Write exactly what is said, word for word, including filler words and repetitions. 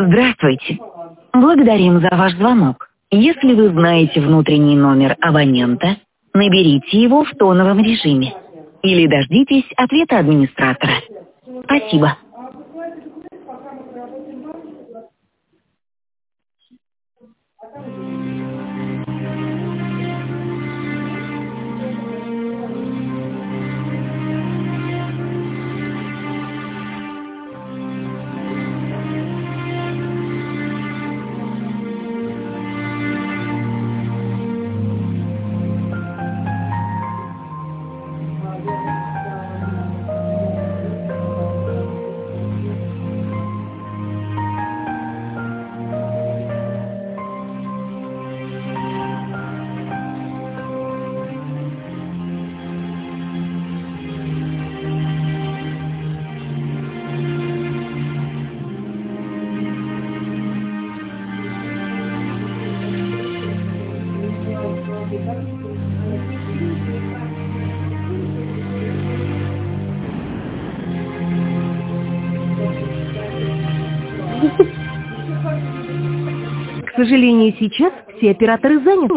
Здравствуйте. Благодарим за ваш звонок. Если вы знаете внутренний номер абонента, наберите его в тоновом режиме или дождитесь ответа администратора. Спасибо. К сожалению, сейчас все операторы заняты.